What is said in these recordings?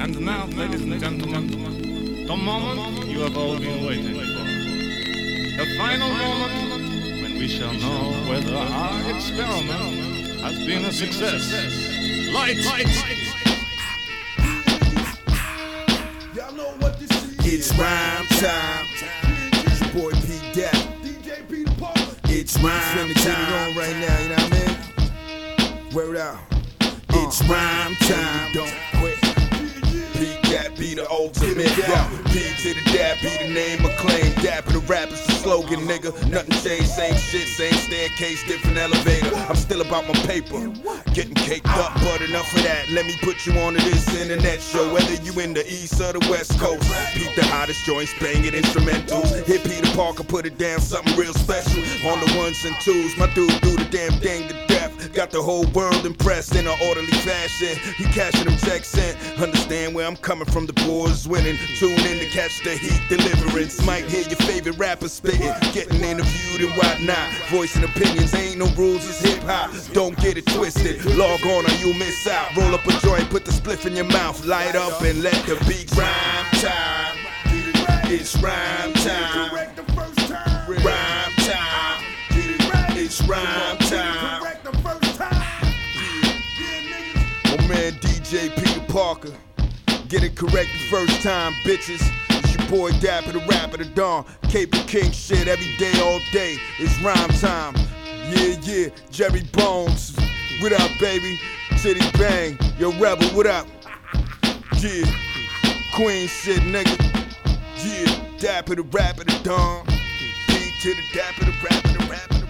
And now, ladies and gentlemen, the moment you have all been waiting for. The final moment when we shall know whether our experiment has been a success. Lights! Y'all know what this is. It's rhyme time. It's your boy P. Dap. DJ Peter Parker. It's rhyme time. On right now, you know what I mean? Word out. It's rhyme time. Don't quit. P. Dap be the ultimate. P to the Dap be the name of claim. Dap the rap is the slogan, nigga. Nothing changed, same shit, same staircase, different elevator. I'm still about my paper. Getting caked up, but enough of that. Let me put you on to this internet show. Whether you in the east or the west coast. Peep the hottest joints, banging instrumentals. Hit Peter Parker, put it down, something real special. On the ones and twos, my dude do the damn thing to death. Got the whole world impressed in an orderly fashion. He cashing them checks in. Understand where I'm coming from, the boys winning. Tune in to catch the heat, deliverance. Might hear your favorite rapper spitting, getting interviewed and whatnot. Voicing opinions, ain't no rules, it's hip hop. Don't get it twisted, log on or you'll miss out. Roll up a joint, put the spliff in your mouth, light up and let the beat rhyme time. It's rhyme time. Rhyme time. It's rhyme time. My man DJ Peter Parker. Get it correct the first time, bitches. It's your boy Dapper the Rapper, the Dawn. Cable King shit every day, all day. It's rhyme time. Yeah, Jerry Bones. What up, baby? City Bang. Yo, Rebel, what up? Yeah. Queen shit, nigga. Yeah. Dapper the Rapper, the Dawn. P to the Dapper the Rapper, the Rapper, the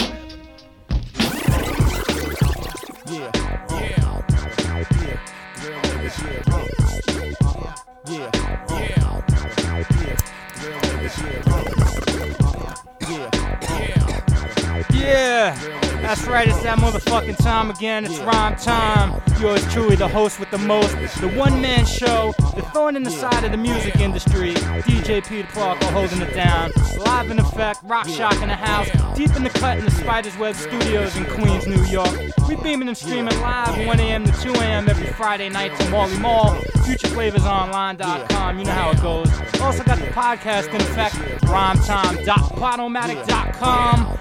Rapper. Yeah. Yeah, that's right, it's that motherfucking time again, it's rhyme time. Yours truly, the host with the most, the one-man show, the thorn in the side of the music industry, DJ Peter Parker holding it down. Live in effect, rock shock in the house, deep in the cut in the Spider's Web Studios in Queens, New York. We beaming and streaming live 1 a.m. to 2 a.m. every Friday night to Marley Mall, futureflavorsonline.com, you know how it goes. Also got the podcast in effect, rhymetime.podomatic.com,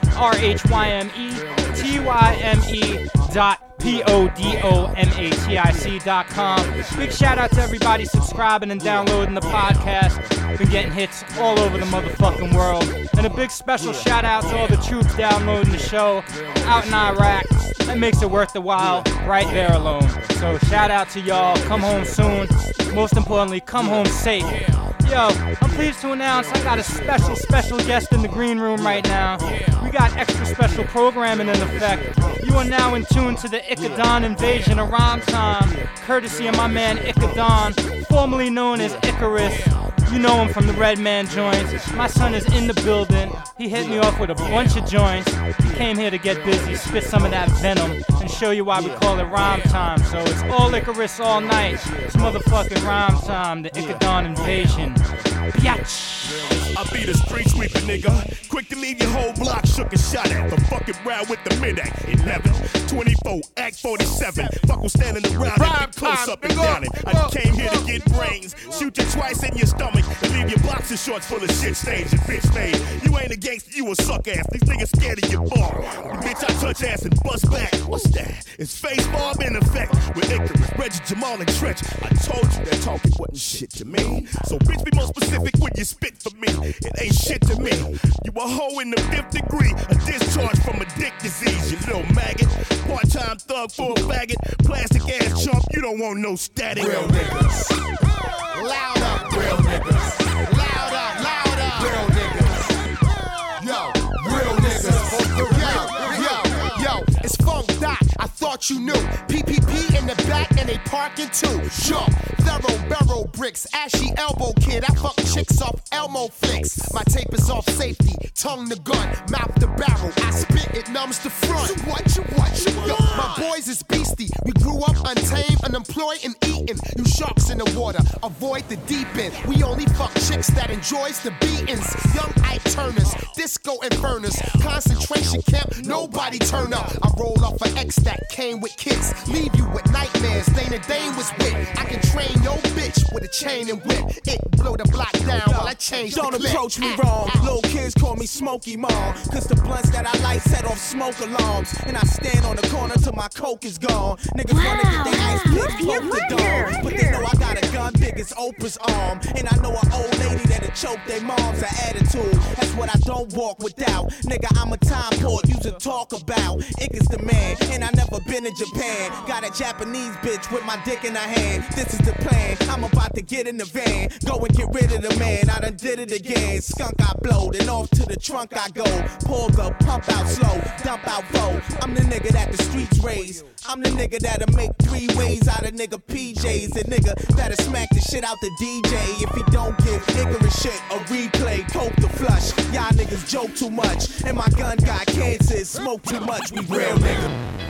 RHYME.PODOMATIC.com. Big shout out to everybody subscribing and downloading the podcast. Been getting hits all over the motherfucking world. And a big special shout out to all the troops downloading the show out in Iraq. That makes it worth the while right there alone. So shout out to y'all. Come home soon. Most importantly, come home safe. Yo, I'm pleased to announce I got a special guest in the green room right now. We got extra special programming in effect. You are now in tune to the Icodon invasion of Rhyme Time, courtesy of my man Icodon, formerly known as Icarus. You know him from the Red Man joints. My son is in the building. He hit me off with a bunch of joints. He came here to get busy, spit some of that venom, and show you why we call it Rhyme Time. So it's all Icarus all night. It's motherfucking Rhyme Time, the Icodon invasion. Biatch. I be the street sweeper, nigga. Quick to leave your whole block shook and shot at. But fucking round with the mid-act. 11, 24, Act 47. Fuck who's standing around and get close up and down it. I came here to get brains. Shoot you twice in your stomach and leave your boxer shorts full of shit stains and bitch made. You ain't a gangster, you a suck ass. These niggas scared of your bar. Bitch, I touch ass and bust back. What's that? It's face bomb in effect with Icarus, Reggie, Jamal, and Trench. I told you that talking wasn't shit to me. So bitch, be more specific when you spit for me. It ain't shit to me. You a hoe in the 5th degree, a discharge from a dick disease, you little maggot. Part-time thug for a faggot, plastic ass chump, you don't want no static. Real niggas. Loud up, Real niggas. loud up, loud up. Real niggas. Yo, real niggas. Yo, it's Funk Doc. I thought you knew. PPP in the back and they parking too. Sure, thorough barrel bricks, ashy elbow kid. I fuck chicks off Elmo flicks. My tape is off safety, tongue the gun, mouth the barrel. I spit it numbs the front. So what you Yo, my boys is beastie. We grew up untamed, unemployed and eating. You sharks in the water, avoid the deep end. We only fuck chicks that enjoys the beatings. Young Ike Turners, disco infernus, concentration camp. Nobody turn up. I roll off an X that came with kicks. Leave you with nightmares. Dana Dane was with. I can train your bitch. bitch with a chain and whip. It blow the block down while I change Don't the clip. approach me wrong. Little kids call me Smokey Mom. Cause the blunts that I light set off smoke alarms. And I stand on the corner till my coke is gone. Niggas wanna get their ice picks poke the dome. But they know I got a gun big as Oprah's arm. And I know an old lady that'll choke their mom's an attitude. That's what I don't walk without. Nigga, I'm a time port you to talk about. Ick is the man, and I never been in Japan. Got a Japanese bitch with my dick in her hand. This is the plan. I'm about to get in the van. Go and get rid of the man. I done did it again. Skunk I blowed, and off to the trunk I go. Pull the pump out slow, dump out foe. I'm the nigga that the streets raise. I'm the nigga that'll make 3 ways out of nigga PJs. The nigga that'll smack the shit out the DJ. If he don't give ignorant shit a replay, coke the flush. Y'all niggas joke too much, and my gun got cancer. Smoke too much, we real nigga.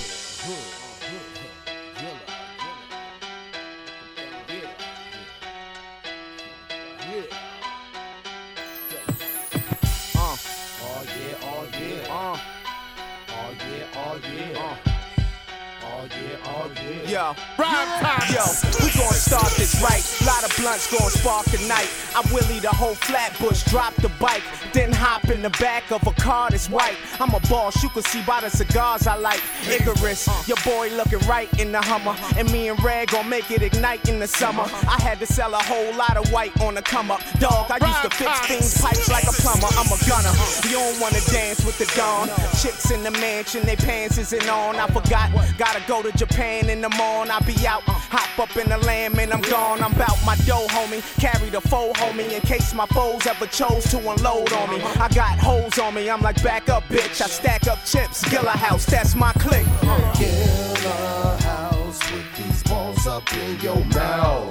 Yo, we gon' start this right. Lot of blunts gon' spark tonight. I Willie the whole Flatbush, drop the bike, then hop in the back of a car that's white. I'm a boss, you can see by the cigars I like. Icarus, your boy looking right in the Hummer, and me and Red gon' make it ignite in the summer. I had to sell a whole lot of white on the come up. Dog, I used to fix things pipes like a plumber. I'm a gunner. You don't wanna dance with the dawn. Chicks in the mansion, they pants isn't on. I forgot, gotta go to Japan in the morning. I be out, hop up in the lamb and I'm gone. I'm bout my dough, homie. Carry the foe, homie, in case my foes ever chose to unload on me. I got hoes on me, I'm like back up, bitch. I stack up chips, Gilla House, that's my clique. Gilla House with these balls up in your mouth.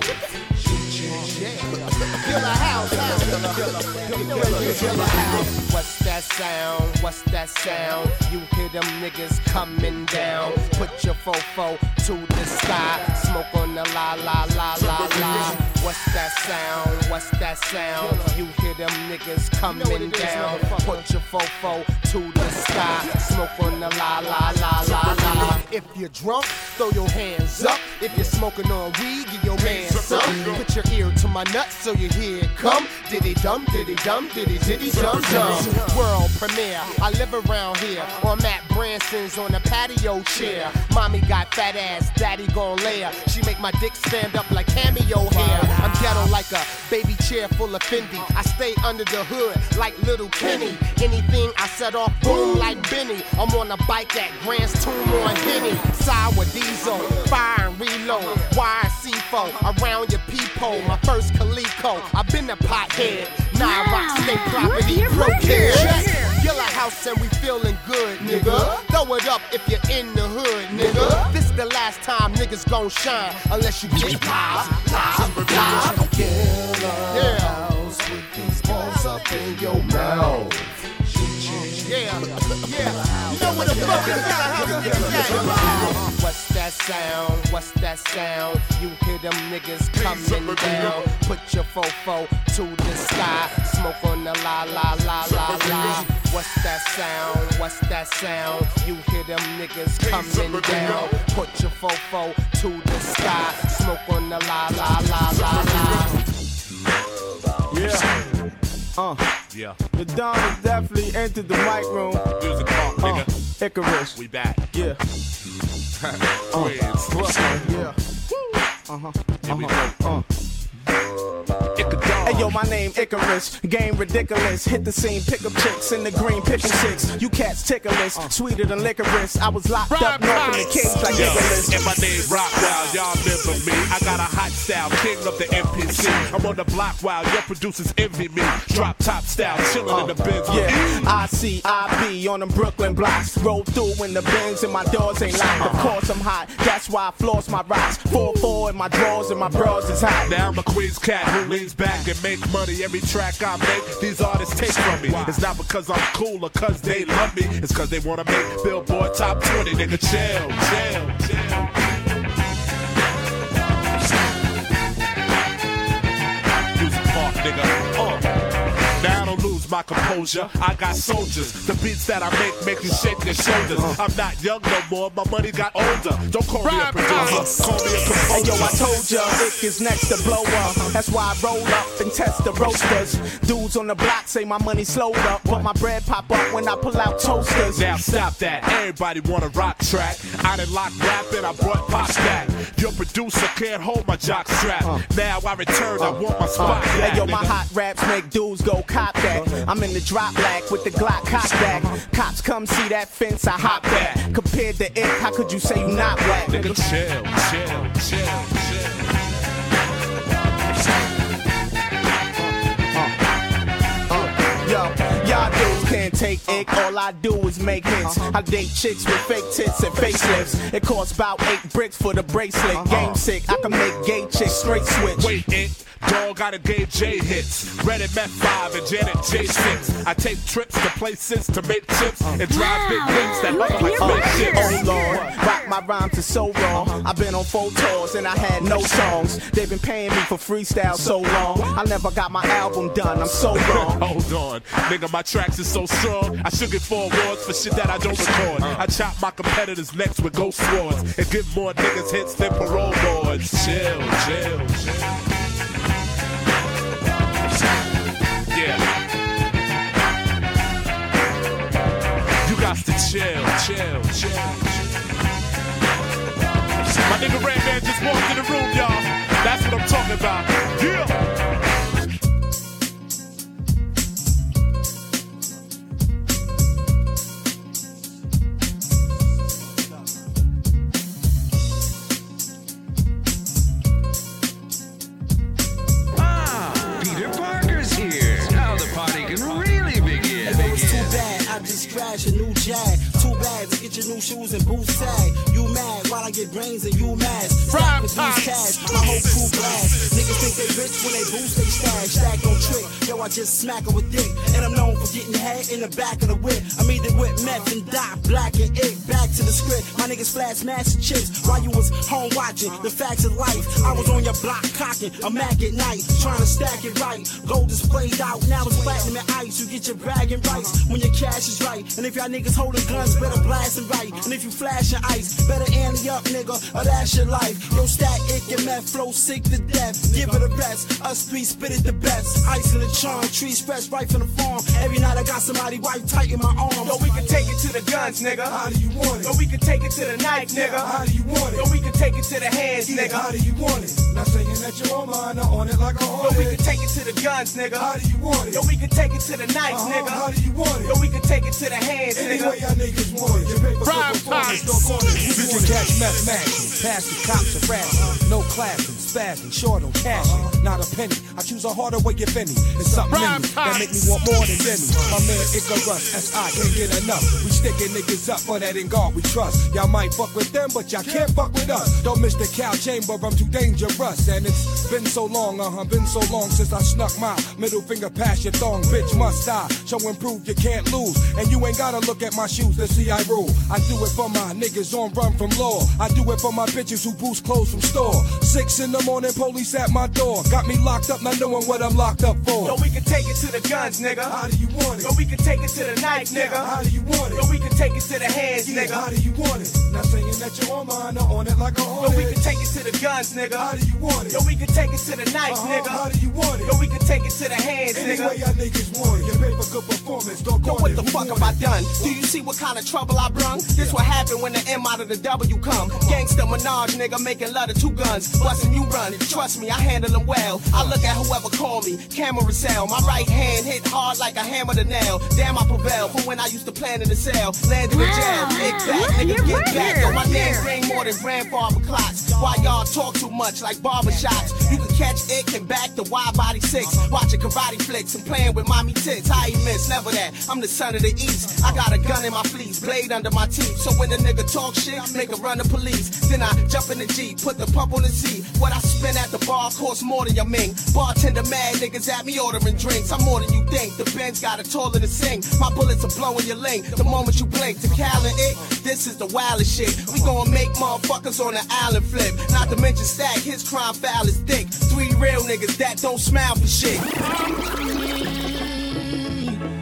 Gilla House, Gilla House. What's that sound? What's that sound? You hear them niggas coming down. Put your fofo to the sky. Smoke on the la la la la la. What's that sound? What's that sound? You hear them niggas coming down. Put your fofo to the sky. Smoke on the la la la la la. If you're drunk, throw your hands up. If you're smoking on weed, give your man some. Put your ear to my nuts so you hear it come. Diddy dum, diddy dum, diddy diddy dum dum. World premiere, I live around here. On Matt Branson's on a patio chair. Mommy got fat ass, daddy gon' layer. She make my dick stand up like cameo hair. I'm ghetto like a baby chair full of Fendi. I stay under the hood like Little Kenny. Anything I set off, boom like Benny. I'm on a bike at Grand's Tomb on Henny. Sour diesel, fire and reload. Wire C4, around your peephole. My first Coleco, I been a pothead. Nah, rock state property, broke head. Gilla House and we feeling good, nigga. Throw it up if you're in the hood, nigga. This the last time niggas gon' shine, unless you get live. Gilla House with these balls up in your mouth. Yeah. You know what the fuck is Gilla House? What's that sound? What's that sound? You hear them niggas coming down. Put your fofo to the sky. Smoke on the la la la la la. What's that sound? What's that sound? You hear them niggas coming down. Put your fofo to the sky. Smoke on the la la la la la. Yeah. The Don has definitely entered the mic room. Music talk, nigga. Icarus. We back. Yeah. Yeah. Here we go. Hey yo, my name Icarus, game ridiculous. Hit the scene, pick up chicks in the green picking chicks. You cats ticklish, sweeter than licorice. I was locked up north in the cage like Nicholas. And my name Rockwell, y'all remember me. I got a hot style, king of the MPC. I'm on the block while your producers envy me. Drop top style, chillin' in the Benz. Yeah, I-C-I-B on them Brooklyn blocks. Roll through in the Benz and my doors ain't locked. Of course I'm hot, that's why I floss my rocks. 4-4 in my drawers and my bras is hot. Now I'm a Queens cat who leans back and make money. Every track I make, these artists take from me. It's not because I'm cool or cause they love me. It's cause they wanna make Billboard Top 20. Nigga, chill. Music park, nigga. Now I don't lose my composure. I got soldiers. The beats that I make you shake your shoulders. I'm not young no more, my money got older. Don't call me a producer, call me a composer. Hey yo, I told ya, Ick is next to blow up. That's why I roll up and test the roasters. Dudes on the block say my money slowed up, but my bread pop up when I pull out toasters. Now stop that, everybody want a rock track. I done locked rap and I brought pop back. Your producer can't hold my jock strap. Now I return, I want my spot back. Hey yo, my hot raps make dudes go cop that. I'm in the drop black with the Glock cock back. Cops come see that fence, I hop back. Compared to Ick, how could you say you not whack? Nigga, chill. Y'all dudes can't take Ick, all I do is make hits. I date chicks with fake tits and facelifts. It costs about 8 bricks for the bracelet. Game sick, I can make gay chicks straight switch. Wait, Ick, dog got a gay J hits. Red and Meth 5 and Janet J6. I take trips to places to make chips and drive big things that look like spaceships. Oh Lord, rock my rhymes is so wrong. I've been on 4 tours and I had no songs. They've been paying me for freestyle so long. I never got my album done, I'm so wrong. Hold on, nigga, my tracks is so strong. I should get 4 awards for shit that I don't record. I chop my competitors' necks with ghost swords and give more niggas hits than parole boards. Chill. Yeah. You got to chill. My nigga Red Man just walked in the room, y'all. That's what I'm talking about. Yeah. A new jag, 2 bags to get your new shoes and boots sag. You mad while I get brains and you mad. Stack with these cash, my whole crew blast. Niggas think they rich when they boost they stack on trick. Yo, I just smack her with dick, and I'm known for getting head in the back of the whip. I'm either with meth and dot, black and Ick. Back to the script, my niggas flash massive chicks while you was home watching the facts of life. I was on your block cocking a Mac at night, trying to stack it right. Gold is played out, now it's platinum and ice. You get your bragging rights when your cash is right. And if y'all niggas holding guns, better blast it right. And if you flashing ice, better ante up, nigga, or that's your life. Yo, stack Ick and meth, flow sick to death. Give it a rest, us 3 spit it the best. Ice in the charm, trees fresh right from the farm. Every night I got somebody white tight in my arms. Yo, we can take it to the guns, nigga. How do you want it? Yo, we can take it to the knife, nigga. How do you want it? Yo, we can take it to the hands, Yeah, nigga. how do you want it? Not saying that you're on mine, or on it like a Yo, hornet. we can take it to the guns, nigga. How do you want it? Yo, we can take it to the knife, nigga. How do you want it? Yo, we can take it to the hands, Any nigga. way y'all niggas want it. You pay for good performance, don't call it. You can catch meth matching, pass the cops a razzing, no classing, spazzing, short on cashing, not a penny. I choose a harder way if any. It's something in me that make me want more than Benny. My man Icarus, S.I. can't get enough. We sticking niggas up for that in God we trust. Y'all might fuck with them, but y'all can't fuck with us. Don't miss the cow chamber, I'm too dangerous. And it's been so long, been so long since I snuck my middle finger past your thong. Bitch must die, show and prove you can't lose. And you ain't gotta look at my shoes to see I rule. I do it for my niggas on run from law. I do it for my bitches who boost clothes from store. 6 in the morning, police at my door. Got me locked up, not knowing what I'm locked up for. Yo, we can take it to the guns, nigga. How do you want it? Yo, we can take it to the knife, nigga. How do you want it? Yo, we can take it to the hands, Yeah, nigga. how do you want it? Not saying that you're on mine, or on it like a Yo, hornet. we can take it to the guns, nigga. How do you want it? Yo, we can take it to the knife, nigga. How do you want it? Yo, we can take it to the hands, Any nigga. way y'all niggas want it. You pay for good performance, don't Yo, call what it. the Who fuck want have I it? done? Do you see what kind of trouble I brung? This what happened when the M out of the W come. Gangsta Minaj, nigga, making love to 2 guns. Bustin' you run, trust me, I handle them well. I look at whoever call me, camera cell. My right hand hit hard like a hammer to nail. Damn, I prevail from when I used to plan in the cell. Landed in jail, big back, nigga, get back. Yo, my name ring more than grandfather clocks. Why y'all talk too much like barbershops? You can catch Ick and back to wide body 6. Watching karate flicks and playing with mommy tits. I ain't miss, never that. I'm the son of the East. I got a gun in my fleece, blade under my teeth. So when the nigga talk shit, make a run the police. Then I jump in the Jeep, put the pump on the seat. What I spend at the bar costs more than your ming. Bartender mad niggas at me ordering drinks. I'm more than you think. The Benz got a taller to sing. My bullets are blowing your link. The moment you blink to Cal and Ick, this is the wildest shit. We gon' make motherfuckers on the island flip. Not to mention Stack, his crime foul is thick. 3 real niggas that don't smile for shit.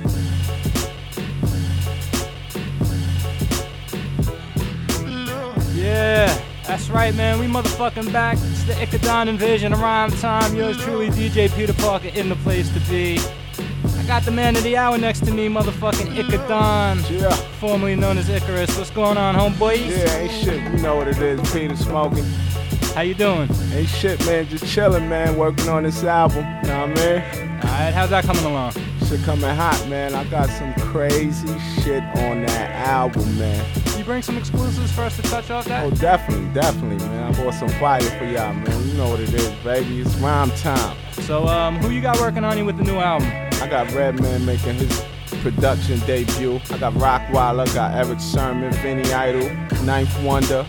Yeah, that's right, man. We motherfucking back. It's the Icodon Invasion of Rhyme Time. Yours truly, DJ Peter Parker, in the place to be. I got the man of the hour next to me, motherfucking Icodon. Yeah. Formerly known as Icarus. What's going on, homeboys? Yeah, ain't shit. You know what it is. Peter smoking. How you doing? Ain't shit, man. Just chilling, man. Working on this album. Know what I mean? Alright, how's that coming along? Shit coming hot, man. I got some crazy shit on that album, man. You bring some exclusives for us to touch off that? Oh, definitely, man. I bought some fire for y'all, man. You know what it is, baby. It's Rhyme Time. So, who you got working on you with the new album? I got Redman making his production debut. I got Rockwaller, got Eric Sermon, Vinny Idol, Ninth Wonder.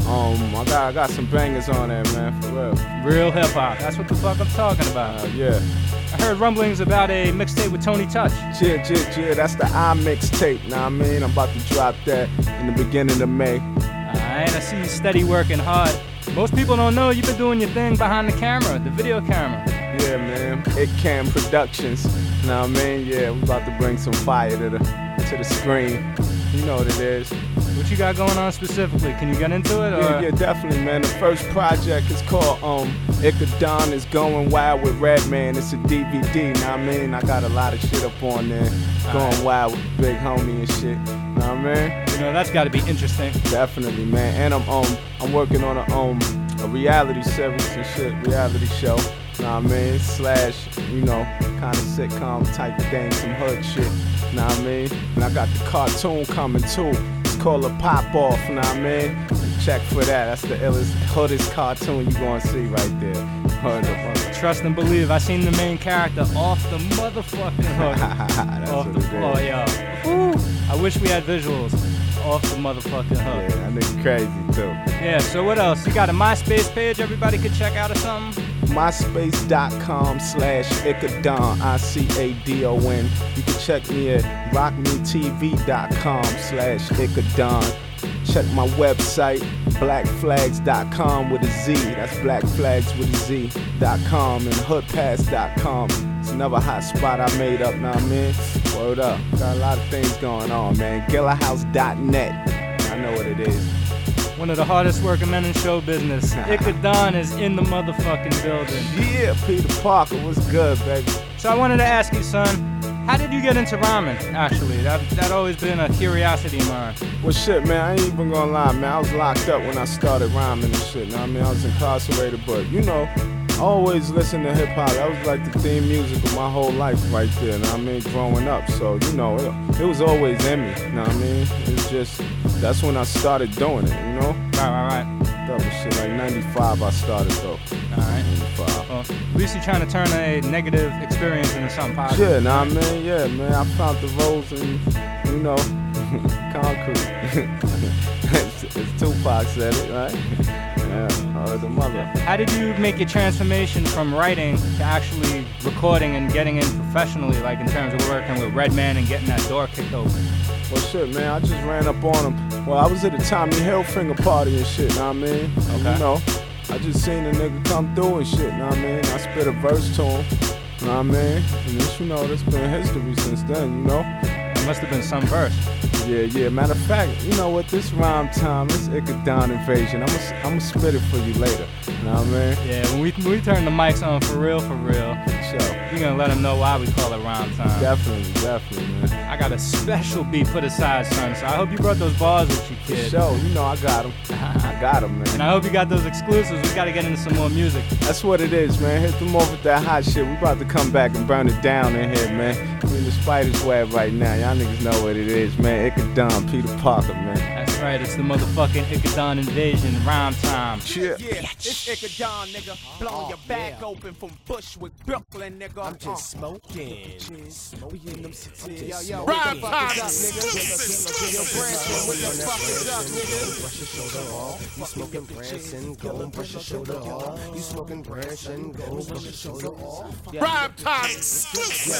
I got some bangers on there, man, for real. Real hip hop. That's what the fuck I'm talking about. Yeah. I heard rumblings about a mixtape with Tony Touch. Yeah, that's the I mixtape, know what I mean? I'm about to drop that in the beginning of May. Alright, I see you steady working hard. Most people don't know you've been doing your thing behind the camera, the video camera. Yeah, man. It Cam Productions, know what I mean? Yeah, we about to bring some fire to the screen. You know what it is. What you got going on specifically? Can you get into it? Or? Yeah, definitely, man. The first project is called Icodon is Going Wild with Redman. It's a DVD, know what I mean? I got a lot of shit up on there. Going wild with Big Homie and shit. Know what I mean? You know, that's gotta be interesting. Definitely, man. And I'm working on a reality series and shit, reality show. Know what I mean? Slash, you know, kind of sitcom type thing, some hood shit. Know what I mean? And I got the cartoon coming too. It's called a Pop Off, know what I mean? Check for that. That's the illest, hoodest cartoon you gonna see right there. Trust and believe. I seen the main character off the motherfucking hook. That's off what the it floor, is. yo. I wish we had visuals off the motherfucking hook. Yeah, that nigga crazy too. Yeah, so what else? You got a MySpace page everybody could check out or something? MySpace.com/Icodon, ICADON. You can check me at rockmetv.com/Icodon. Check my website, blackflags.com with a Z. That's blackflags.com and hoodpass.com. It's another hot spot I made up, know what I mean? Word up. Got a lot of things going on, man. GillerHouse.net. I know what it is. One of the hardest working men in show business. Icodon is in the motherfucking building. Yeah, Peter Parker, what's good, baby? So I wanted to ask you, son, how did you get into rhyming, actually? That always been a curiosity of mine. Well, shit, man, I ain't even gonna lie, man. I was locked up when I started rhyming and shit, know what I mean? I was incarcerated, but, you know, I always listened to hip-hop. That was like the theme music of my whole life right there, know what I mean? Growing up, so, you know, it was always in me, know what I mean? It's just, that's when I started doing it, you know? Right. That was shit, like 95 I started, though. Alright. 95. Well, at least you're trying to turn a negative experience into something positive. Yeah, know what I mean? Yeah, man, I found the roads in, you know, concrete. It's Tupac said it, right? Yeah, the mother. How did you make your transformation from writing to actually recording and getting in professionally, like in terms of working with Redman and getting that door kicked open? Well, shit, man, I just ran up on him. Well, I was at a Tommy Hilfiger party and shit, know what I mean? Okay. You know, I just seen a nigga come through and shit, know what I mean? I spit a verse to him, know what I mean? And this, you know, that's been history since then, you know? It must have been some verse. Yeah. Matter of fact, you know what? This Rhyme Time, this Icodon Invasion, I'ma spit it for you later. You know what I mean? Yeah, when we turn the mics on for real, Sure. you're gonna let them know why we call it Rhyme Time. Definitely, man. I got a special beat put aside, son, so I hope you brought those bars with you, kid. Sure, you know I got them. I got them, man. And I hope you got those exclusives. We gotta get into some more music. That's what it is, man. Hit them off with that hot shit. We about to come back and burn it down in here, man. We in the spider's web right now. Y'all niggas know what it is, man. Icodon, Peter Parker, man. That's right, it's the motherfucking Icodon Invasion, Rhyme Time. Yeah. It's Icodon, nigga. Blowing your back open from Bushwick, Brooklyn, nigga. I'm just smoking. We in them cities. Yo, Rhyme what the fuck is up, nigga? Yo, Branson, what the fuck is up, nigga? Brush your shoulder off. You smoking Branson, go and brush your shoulder off. You smoking Branson, go and brush your shoulder off. Rhyme time Yo,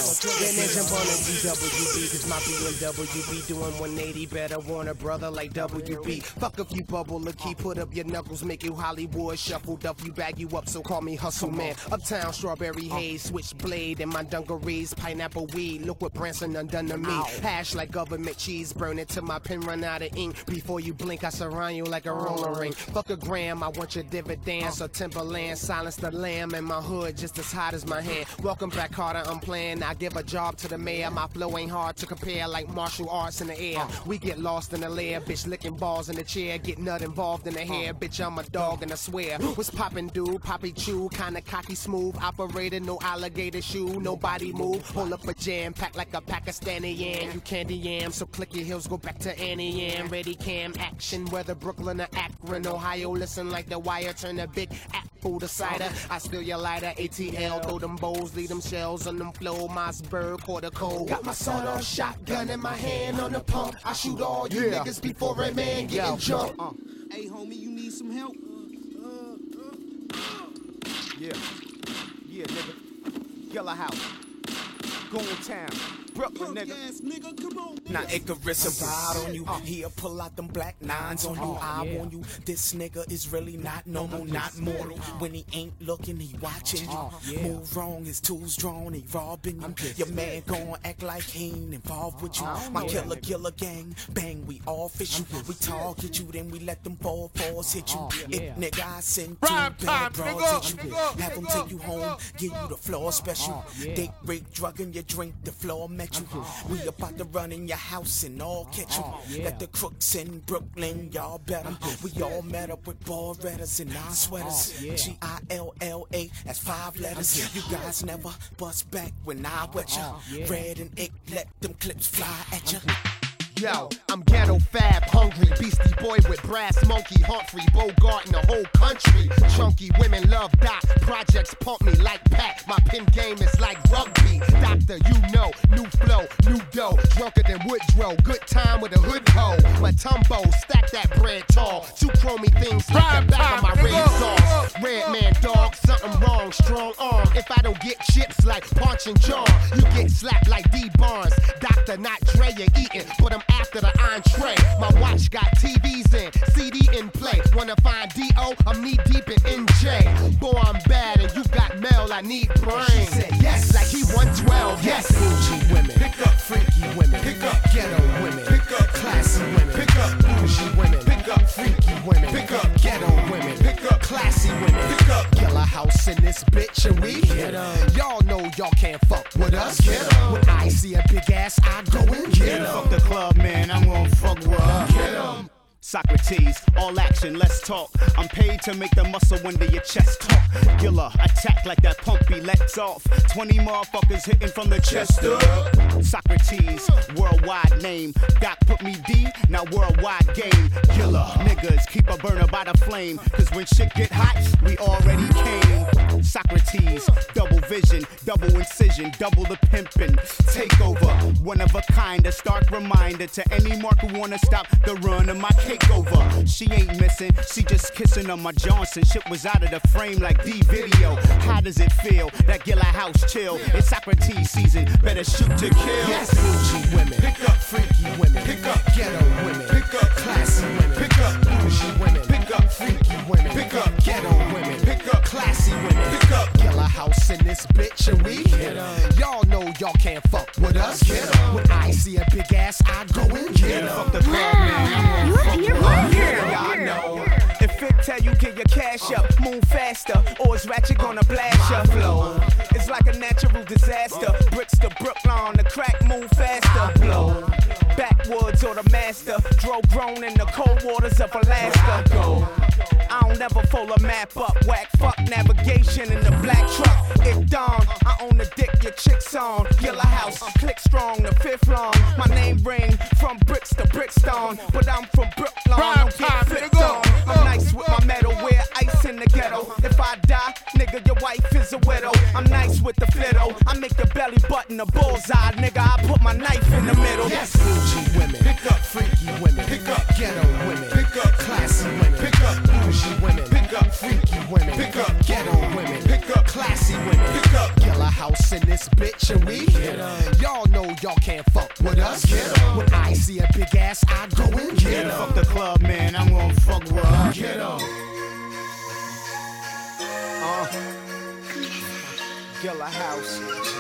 then jump on a DWB, cause my BMW be doing 180 better. Want a brother like WB. Fuck if you bubble a key, put up your knuckles, make you Hollywood shuffle, duff you, bag you up, so call me Hustle Man. Uptown strawberry haze, switchblade in my dungarees, pineapple weed. Look what Branson undone to me. Hash like government cheese, burn it till my pen run out of ink. Before you blink, I surround you like a roller ring. Fuck a gram, I want your dividends. So Timberland, silence the lamb in my hood, just as hot as my hand. Welcome back, Carter, I'm playing. I give a job to the mayor. My flow ain't hard to compare, like martial arts in the air. We get lost in the lair, bitch licking balls in the chair. Get nut involved in the hair, bitch, I'm a dog and I swear. What's poppin', dude? Poppy chew, kinda cocky smooth. Operator, no alligator shoe, nobody move. Hold up a jam, pack like a Pakistani yam. You candy yam, so click your heels, go back to Annie Yam. Ready cam action, whether Brooklyn or Akron, Ohio. Listen like the wire, turn a big apple to cider. I steal your lighter, ATL, throw them bowls, leave them shells on them flow. Mossberg, quarter cold. Got my sawed-off shotgun in my hand on the pump. I shoot all you niggas before a man getting jumped. Hey, homie, you need some help? Yeah, nigga. Yellow House. Going town. Brooklyn, nigga. Yes, nigga, come on. Now Icarus a ride on you. He'll pull out them black nines on you. I on you. This nigga is really not normal, not mortal. When he ain't looking, he watching you. Move wrong, his tools drawn, he robbing you. Your man gon' act like he ain't involved with you. My killer gang, bang, we all fish you. We target you, then we let them 4-4s hit you. If nigga I send two bad broads at you, have them take you home, give you the floor special. Date, rape, drugging your drink, the floor met you. We about to run in your house and all catch you. Let the crooks in Brooklyn, y'all better. We all met up with Barrettas and our sweaters. G-I-L-L-A, that's 5 letters. You guys never bust back when I wet you. Red and ink, let them clips fly at you. Yo, I'm ghetto fab, hungry, beastie boy with Brass Monkey, Humphrey, Bogart in the whole country. Chunky women love Doc, projects pump me like Pat. My pen game is like rugby. Doctor, you know, new flow, new dough, drunker than Woodrow. Good time with a hood hoe. My tumbo, stack that bread tall. 2 chromey things like the back of my red sauce. Red man dog, something wrong, strong arm. If I don't get chips like Punch and John, you get slapped like D Barnes. Doctor, not Dre, you're eating, but I'm after the entree. My watch got TVs in, CD in play. Wanna find D.O., I'm knee deep in NJ. Boy, I'm bad and you got mail, I need brain. She said yes, like he 112. Yes, bougie women, pick up freaky women, pick up ghetto women, pick up classy women, pick up bougie women, pick up freaky women, pick up ghetto women, pick up classy women, pick up Yellow House in this bitch and we hit 'em. Y'all know y'all can't fuck with us. Get 'em. When I see a big ass, I go and get 'em. Fuck the club, man, I'm gonna fuck with her. Get 'em. Socrates, all action, let's talk. I'm paid to make the muscle under your chest talk. Gilla, attack like that punk be lets off. 20 motherfuckers hitting from the chest up. Socrates, worldwide name. Doc put me D, now worldwide game. Gilla, niggas, keep a burner by the flame. Cause when shit get hot, we already came. Socrates, double vision, double incision, double the pimpin'. Take over, one of a kind, a stark reminder to any mark who wanna stop the run of my cake over. She ain't missing, she just kissing on my Johnson. Shit was out of the frame like D video. How does it feel? That Gilla House chill. It's Socrates season, better shoot to kill. Yes, bougie women, pick up freaky women, pick up ghetto women, pick up classy women, pick up bougie women, pick up freaky women, pick up ghetto women, pick up classy women, pick up Yellow House in this bitch and we hit 'em. Y'all know y'all can't fuck with us. Get 'em. When I see a big ass, I go and get 'em. Fuck the club, man. Y'all know. If it tell you get your cash up, move faster, or it's ratchet gonna blast ya. Flow. It's like a natural disaster. Bricks to Brooklyn, the crack move faster. Blow. Backwoods or the master. Drove grown in the cold waters of Alaska. I don't ever fold a map up. Whack fuck navigation in the black truck. It dawn. I own the dick your chick's on. Yellow House, click strong, the 5th long. My name ring from bricks to Brickstone, but I'm from Brooklyn. Don't get flipped on. I'm nice with my metal, wear ice in the ghetto. If I die, nigga, your wife is a widow. I'm nice with the fiddle. I make your belly button a bullseye, nigga. I put my knife in the middle. Yes, bougie women, pick up freaky women, pick up ghetto women, pick up classy women, pick up bougie women, pick up freaky women, pick up ghetto women, pick up classy women, pick up Yellow House in this bitch and we hit 'em. Y'all know y'all can't fuck with us. Get 'em. When I see a big ass, I go and get 'em. Fuck the club. Gilla House,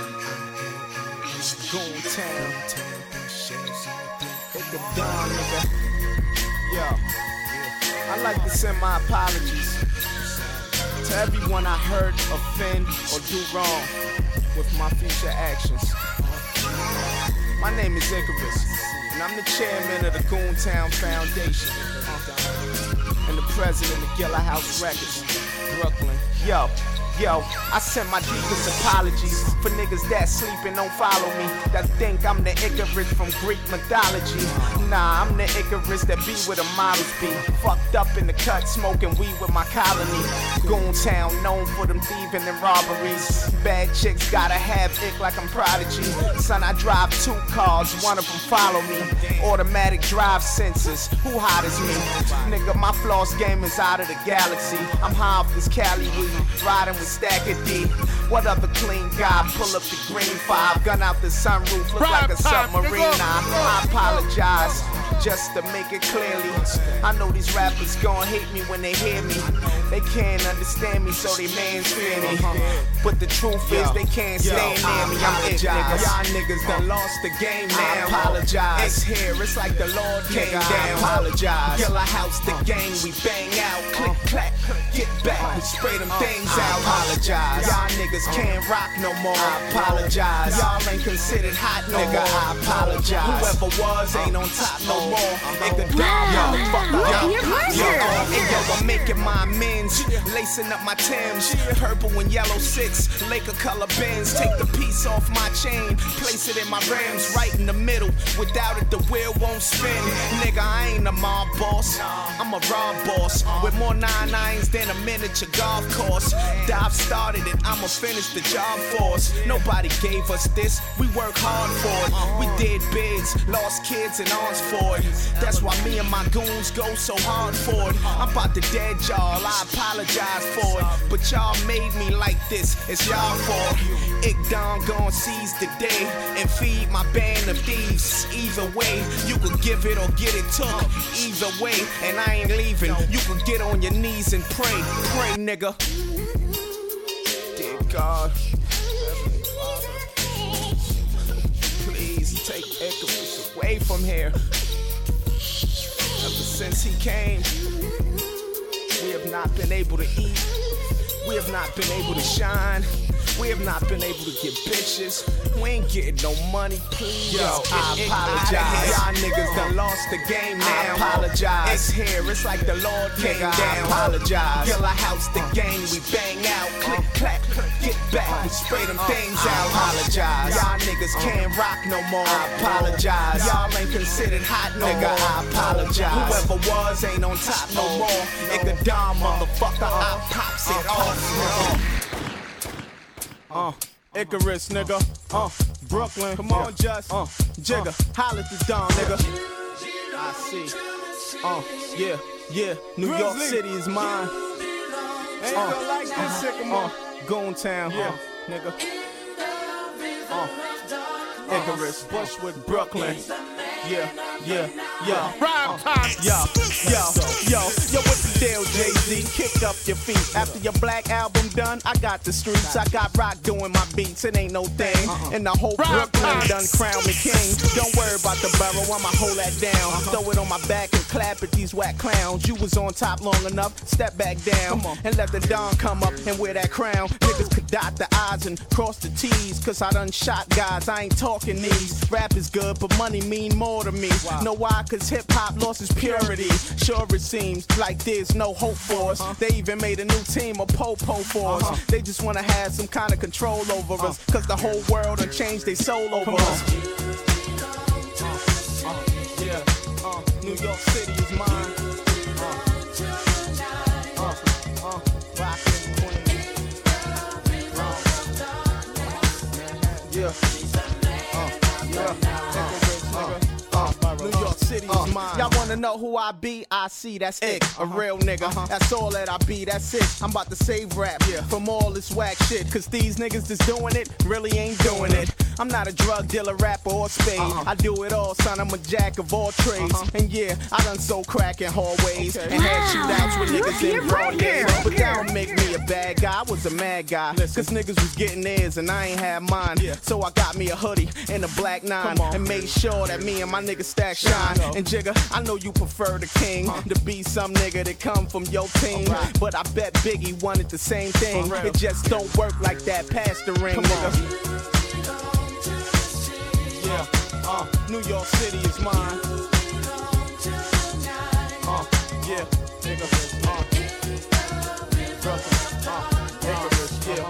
Goontown, hit the dawn, nigga. Yo, I'd like to send my apologies to everyone I hurt, offend, or do wrong with my future actions. My name is Icarus, and I'm the chairman of the Goontown Foundation, and the president of Gilla House Records, Brooklyn. Yo, I send my deepest apologies for niggas that sleep and don't follow me, that think I'm the Icarus from Greek mythology. Nah, I'm the Icarus that be where the models be, fucked up in the cut, smoking weed with my colony. Goontown, known for them thieving and robberies. Bad chicks gotta have ick like I'm Prodigy. Son, I drive 2 cars, one of them follow me. Automatic drive sensors, who hot as me? Nigga, my floss game is out of the galaxy. I'm high off this Cali weed, riding with Stack of D. What other clean guy pull up the green 5, gun out the sunroof, look like a submarine? I apologize just to make it clearly. I know these rappers gon' hate me when they hear me. They can't understand me, so they mans fear me. But the truth is they can't stay near me. I'm it, nigga. Y'all niggas done lost the game now. I apologize. It's here, it's like the Lord came down. I apologize. Gilla House, the gang, we bang out. Click, clack, get back, we spray them things out. I apologize. Y'all niggas can't rock no more. I apologize. Y'all ain't considered hot no more. I apologize. Whoever was ain't on top no more. Nigga, yo, I'm making my amends, lacing up my Timbs, purple and yellow 6, Laker color Benz. Take the piece off my chain, place it in my Rams, right in the middle. Without it, the wheel won't spin. Nigga, I ain't a mob boss, I'm a raw boss with more 9-9s than a miniature golf course. Dive started it, I'ma finish the job for us. Nobody gave us this, we work hard for it. We did bids, lost kids and aunts for it. That's why me and my goons go so hard for it. I'm about to dead y'all, I apologize for it. But y'all made me like this, it's y'all fault. Ick Don gon' seize the day and feed my band of thieves. Either way, you could give it or get it took. Either way, and I ain't leaving. You could get on your knees and pray, pray, nigga. Dear God, please take Icarus away from here. Ever since he came, we have not been able to eat. We have not been able to shine. We have not been able to get bitches. We ain't getting no money, please. Yo, I apologize. Y'all niggas done lost the game now. I apologize. It's here, it's like the Lord came down. I apologize. Gilla House, the gang, we bang out. Click, clack, get back, we spray them things out. I apologize. Y'all niggas can't rock no more. I apologize. Y'all ain't considered hot no more. I apologize. Whoever was ain't on top no more. Nigga, dumb motherfucker, I pops it off. Icarus, nigga. Brooklyn, come on, just. Jigga, holla at the dawn, nigga. I see. Yeah. New York City is mine. Goontown, nigga. Icarus, Bushwick, Brooklyn. Yeah. Prime time. Yo, what's the deal, Jay-Z? Kick up your feet. After your black album done, I got the streets. I got rock doing my beats. It ain't no thing. And the whole Brooklyn done crowned me king. Don't worry about the borough, I'ma hold that down. Throw it on my back and clap at these whack clowns. You was on top long enough, step back down. And let the dawn come up and wear that crown. Niggas could dot the I's and cross the T's. Cause I done shot guys, I ain't talking these. Rap is good, but money mean more to me. Know why? Cause hip-hop lost its purity. Sure it seems like there's no hope for us. They even made a new team of po-po for us. They just wanna have some kind of control over us. Cause the whole world done changed their soul over us. New York City is mine. Rockin' Queen. New York City is mine. Y'all wanna wanna know who I be? I see, that's it. A real nigga. That's all that I be, that's it. I'm about to save rap from all this whack shit. Cause these niggas that's doing it really ain't doing it. I'm not a drug dealer, rapper, or spade. I do it all, son. I'm a jack of all trades. And yeah, I done sold crack in hallways and had shootouts with niggas in Broadway. But that don't make me a bad guy. I was a mad guy. Cause niggas was getting theirs and I ain't had mine. So I got me a hoodie and a black 9 and made sure that me and my niggas stack shine. And Jigga, I know you prefer the king to be some nigga that come from your team. But I bet Biggie wanted the same thing. It just don't work like that. Pass the ring, nigga. Yeah, New York City is mine. Yeah, nigga. Brooklyn, Icarus, yeah.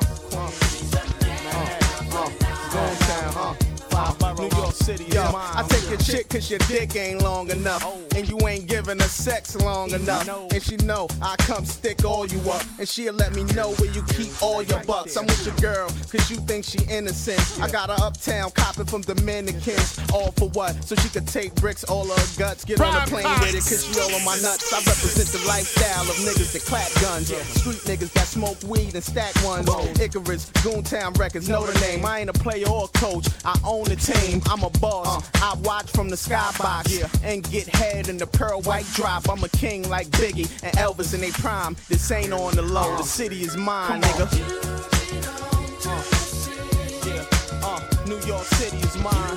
Manhattan, New York City is mine. I take your chick cause your dick ain't long enough. And you ain't giving her sex long enough. And she know I come stick all you up. And she'll let me know where you keep all your bucks. I'm with your girl cause you think she innocent. I got her uptown copping from Dominicans. All for what? So she could take bricks, all her guts. Get on the plane with it cause she all on my nuts. I represent the lifestyle of niggas that clap guns. Street niggas that smoke weed and stack ones. Icarus, Goontown Records, know the name. I ain't a player or a coach, I own the team. I'm a boss, I watch from the skybox and get head in the pearl white drop. I'm a king like Biggie and Elvis in they prime. This ain't on the low, the city is mine, nigga. New York City is mine.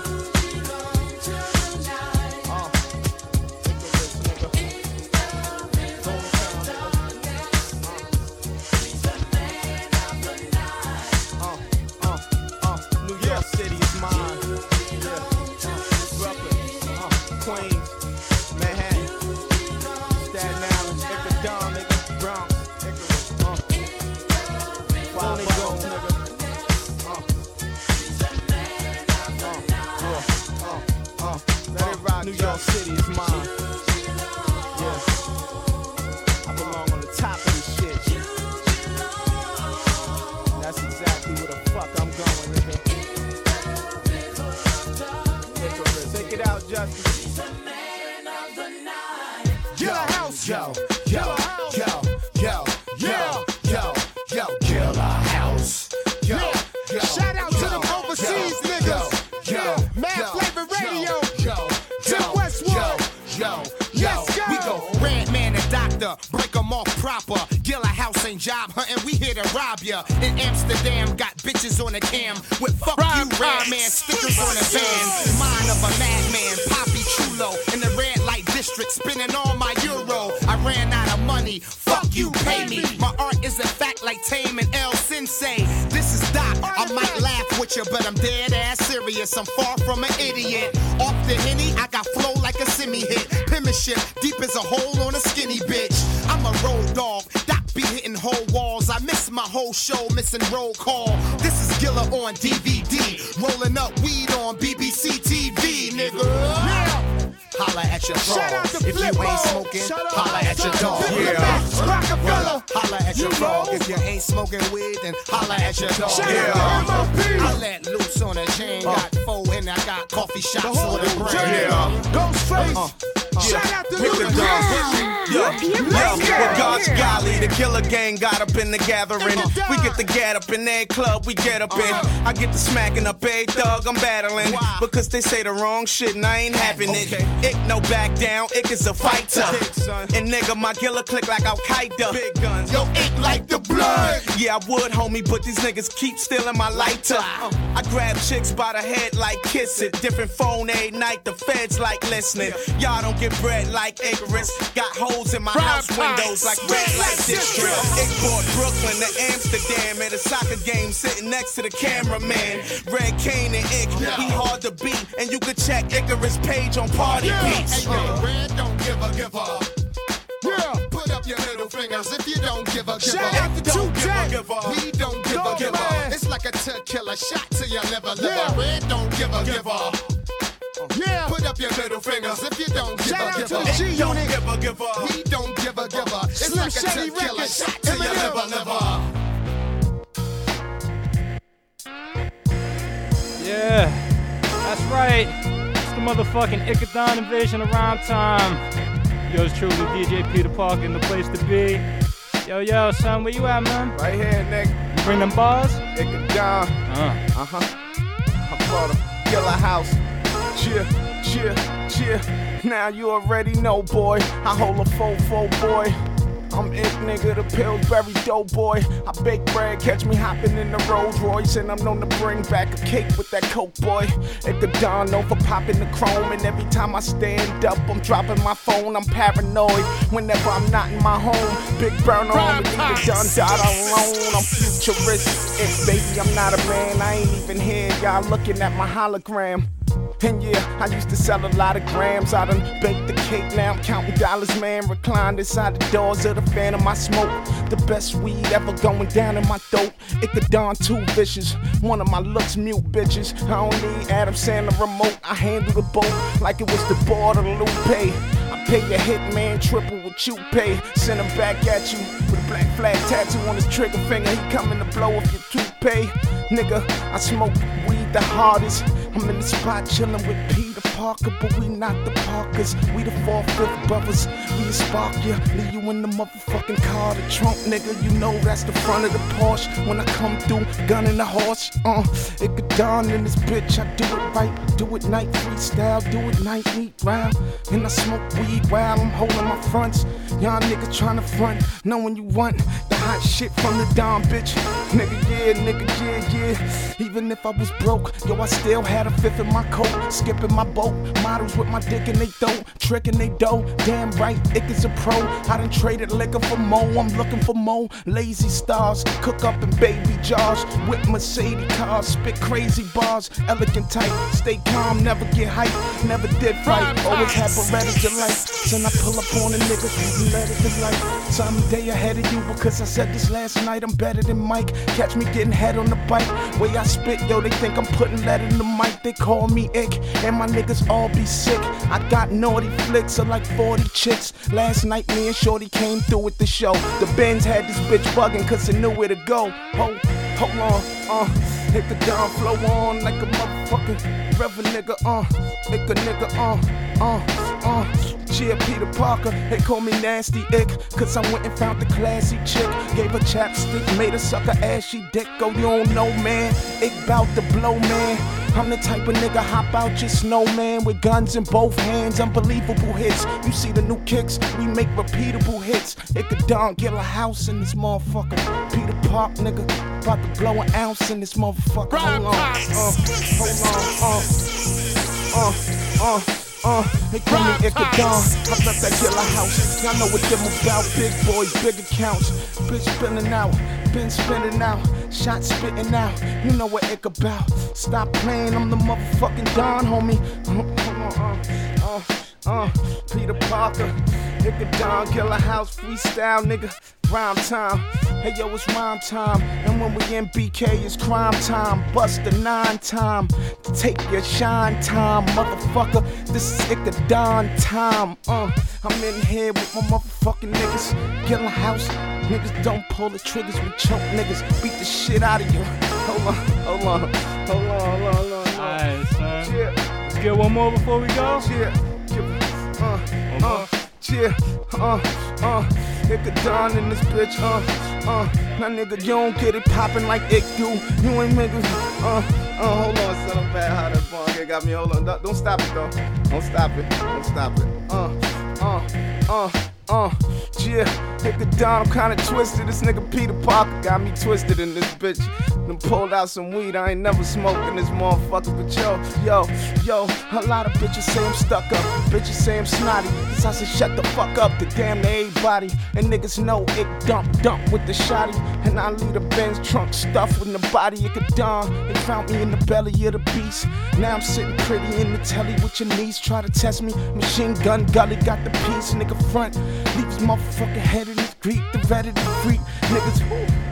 New York City is mine. Brooklyn, Queens, Manhattan, Staten Island, Dawn, nigga, Bronx, Icarus, Wild Gold, nigga. Let it rock. New York City is mine. Yeah, I belong on the top of this shit. That's exactly where the fuck I'm going, nigga. Icarus, take it out, Justin. Kill a house, yo, yo, yo, yo, yo, yo, yo, kill a house, yo, yo. Shout out to them overseas niggas, yo, Mad Flavor Radio, yo, Tim Westwood, yo, yo, we go. Redman and Doctor, break them off proper. Gilla House ain't job hunting, we here to rob ya. In Amsterdam, got bitches on the cam with fuck you, Redman stickers on the van. Mind of a madman, Poppy Chulo in the red light district, spending all my euro. I ran out of money, fuck you, pay me. My art is a fact like Tame and El Sensei. This is Doc, I might laugh with you, but I'm dead ass serious. I'm far from an idiot. Off the Henny, I got flow like a semi-hit. Penmanship, deep as a hole on a skinny bitch. I'm a road dog, Doc be hitting whole walls. I miss my whole show, missing roll call. This is Gilla on DVD, rolling up weed on BBC TV, nigga. Yeah. Holla at your dog. If you ain't smoking, holla at your dog. Yeah. Holla at your dog. If you ain't smoking weed, then holla at your dog. Yeah. I let loose on a chain, got 4 and I got coffee shops on the brain. Yeah. Ghostface. Shout out to Luke. With God's golly, the killer gang got up in the gathering. We get the get up in their club, we get up in. I get the smacking up a thug, I'm battling. Because they say the wrong shit and I ain't having it. Ick no back down, Ick is a fighter. And nigga, my killer click like Al Qaeda. Big guns, yo, Ick like the blood. Yeah, I would, homie, but these niggas keep stealing my lighter. I grab chicks by the head like kiss it. Different phone a night, the feds like listening. Y'all don't get bread like Icarus. Got holes in my house windows like red light district. Ick bought Brooklyn to Amsterdam at a soccer game, sitting next to the cameraman. Red Kane and Ick, he hard to beat, and you can check Icarus page on Party Beats. Hey, yo, Red don't give up. Yeah. Put up your middle fingers if you don't give up. Shout out to 2J. We don't give up. It's like a killer shot to your liver. Red don't give up. Yeah. Put up your middle fingers if you don't give up. We don't give up. It's like a killer shot to your liver. Yeah, that's right. It's the motherfucking Ickadon invasion of rhyme time. Yours truly, DJ Peter Parker, in the place to be. Yo, son, where you at, man? Right here, nigga. You bring them bars? Nigga down. I'm for the Killer House. Cheer. Now you already know, boy. I hold a 4-4, boy. I'm it, nigga, the Pillsbury dope boy. I bake bread, catch me hopping in the Rolls Royce, and I'm known to bring back a cake with that Coke, boy. It could dawn over popping the chrome, and every time I stand up, I'm dropping my phone. I'm paranoid whenever I'm not in my home. Big burner on me, nigga done died alone. I'm futuristic, baby, I'm not a man. I ain't even here, y'all looking at my hologram. And yeah, I used to sell a lot of grams. I done baked the cake, now I'm counting dollars, man. Reclined inside the doors of the Phantom, I smoke the best weed ever going down in my throat. It could dawn too vicious. One of my looks mute bitches. I don't need Adam Sandler remote. I handle the boat like it was the board of the Lupe. I pay your hitman triple what you pay. Send him back at you with a black flag tattoo on his trigger finger. He coming to blow up your toupee. Nigga, I smoke weed the hardest. I'm in the spot chillin' with Peter Parker, but we not the Parkers. We the 4/5 brothers. We spark ya, leave you in the motherfucking car. The trunk, nigga, you know that's the front of the Porsche. When I come through, gun in the horse. It could dawn in this bitch. I do it right, do it night, freestyle, do it night, eat round. And I smoke weed while I'm holding my fronts. Y'all niggas tryna front, knowing you want the hot shit from the Dom, bitch. Nigga, yeah. Even if I was broke, yo, I still had a fifth in my coat. Skipping my boat, models with my dick in they throat, tricking they dough. Damn right, Ick is a pro. I done traded liquor for mo. I'm looking for mo. Lazy stars, cook up in baby jars. With Mercedes cars, spit crazy bars. Elegant type, stay calm, never get hype. Never did fight, always had Berettas to life. Then I pull up on a nigga, and let it be like. So I'm a day ahead of you because I said this last night. I'm better than Mike. Catch me getting head on the bike. Way I spit, yo, they think I'm putting lead in the mic. They call me Ick, and my niggas all be sick. I got naughty flicks of like 40 chicks. Last night, me and Shorty came through with the show. The Benz had this bitch bugging cause it knew where to go. Hold on, hit the down flow on like a motherfucking reverend nigga, Ick a nigga, Cheer Peter Parker, they call me Nasty Ick, cause I went and found the classy chick. Gave her chapstick, made her suck her ashy dick. Oh, you don't know, man, Ick bout to blow, man. I'm the type of nigga hop out your snowman with guns in both hands, unbelievable hits. You see the new kicks, we make repeatable hits. It could dawn, get a house in this motherfucker. Peter Park, nigga, about to blow an ounce in this motherfucker. Hold on, they call me Ickadon. I left that killer house. Y'all know what them about. Big boys, big accounts. Bitch spinning out, been spinning out. Shot spitting out. You know what Ick about. Stop playing, I'm the motherfucking Don, homie. Peter Parker, Ickadon, killer house, freestyle, nigga. Rhyme time, hey yo, it's rhyme time. And when we in BK, it's crime time. Bust the 9 time, take your shine time, motherfucker. This is Ickadon time. I'm in here with my motherfucking niggas. Killer house, niggas don't pull the triggers. We choke niggas, beat the shit out of you. Hold on. Alright, son. Yeah. Let's get one more before we go. Ickadon in this bitch, now nigga, you don't get it poppin' like Ick do. You ain't niggas, hold on, son, I'm bad how that bong got me, hold on, don't stop it though, don't stop it, Ickadon, I'm kinda twisted, this nigga Peter Parker got me twisted in this bitch. Done pulled out some weed, I ain't never smoked in this motherfucker, but yo, a lot of bitches say I'm stuck up, bitches say I'm snotty, cause I said shut the fuck up to damn to everybody, and niggas know Ick dump with the shotty, and I leave the Benz trunk stuffed with the body. Ickadon, they found me in the belly of the beast, now I'm sitting pretty in the telly with your niece, try to test me, machine gun gully got the piece, nigga front, leave his motherfucking head in his Greek, the red of the freak, niggas,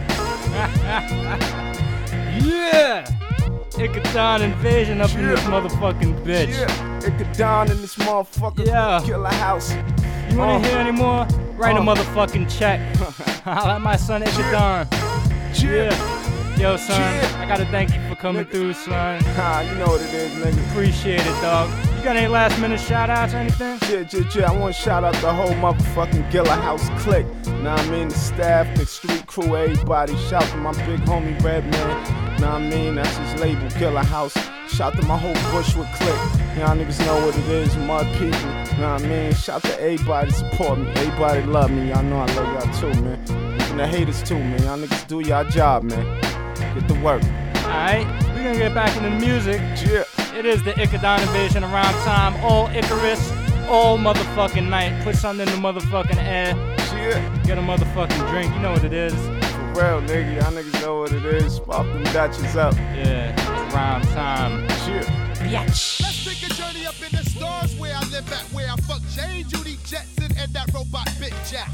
yeah! Ickadon invasion up in this motherfucking bitch. Yeah, Ickadon in this motherfucker. Yeah. Killer house. You wanna hear any more? Write a motherfucking check. I'll let my son Ickadon. Yeah. Yo, son, I gotta thank you for coming through, son. You know what it is, nigga. Appreciate it, dog. You got any last minute shout outs or anything? Yeah. I want to shout out the whole motherfucking Gilla House clique. Know what I mean? The staff, the street crew, everybody. Shout to my big homie Redman. Know what I mean? That's his label, Gilla House. Shout to my whole Bushwick clique. Y'all niggas know what it is, mud people. Know what I mean? Shout to everybody support me. Everybody love me. Y'all know I love y'all too, man. Even the haters too, man. Y'all niggas do y'all job, man. Get to work. Alright, we're gonna get back into the music. Yeah. It is the Icodon Invasion around time. All Icarus, all motherfucking night. Put something in the motherfucking air. Yeah. Get a motherfucking drink. You know what it is. For real, nigga. Y'all niggas know what it is. Pop them Dutches up. Yeah, it's around time. Yeah. Bitch. Let's take a journey up in the stars where I live at, where I fuck Jane, Judy Jetson, and that robot Big Jack.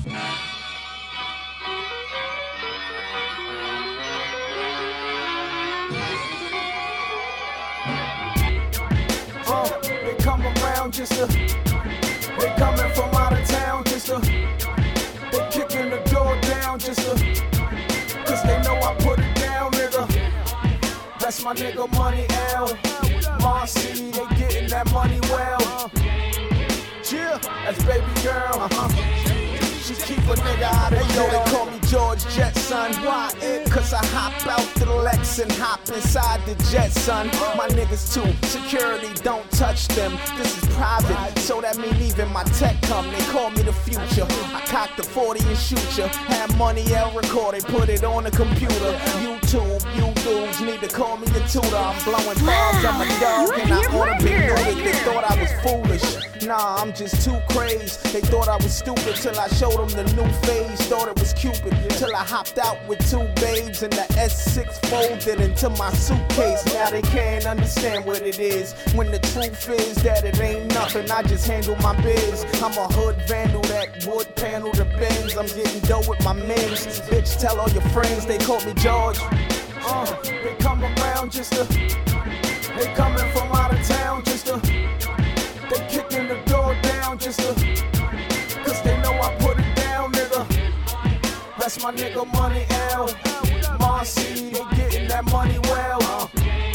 They come around just to, they coming from out of town just to, they kicking the door down just to, cause they know I put it down, nigga. That's my nigga Money L. Marcy, they getting that money well. Yeah, that's baby girl. She keep a nigga out of jail. They call me George Jetson. Why it? Cause I hop out the Lex and hop inside the jet, son. My niggas too. Security, don't touch them. This is private, so that mean even my tech come. They call me the future. I cock the 40 and shoot ya. Have Money L record it, put it on the computer. YouTube, you dudes need to call me a tutor. I'm blowing bombs, I'm a dog, and I ought to be noted. They thought I was foolish. Nah, I'm just too crazed. They thought I was stupid till I showed them the new phase. Thought it was Cupid till I hopped out with 2 babes and the S6 folded into my suitcase. Now they can't understand what it is, when the truth is that it ain't nothing. I just handle my biz. I'm a hood vandal that would panel the bins. I'm getting dough with my mins. Bitch, tell all your friends they call me George. They come around just to, they coming from out of town just to, they kicking the door down just to, cause they know I put it down, nigga. That's my nigga Money L. Marcy, they getting that money well.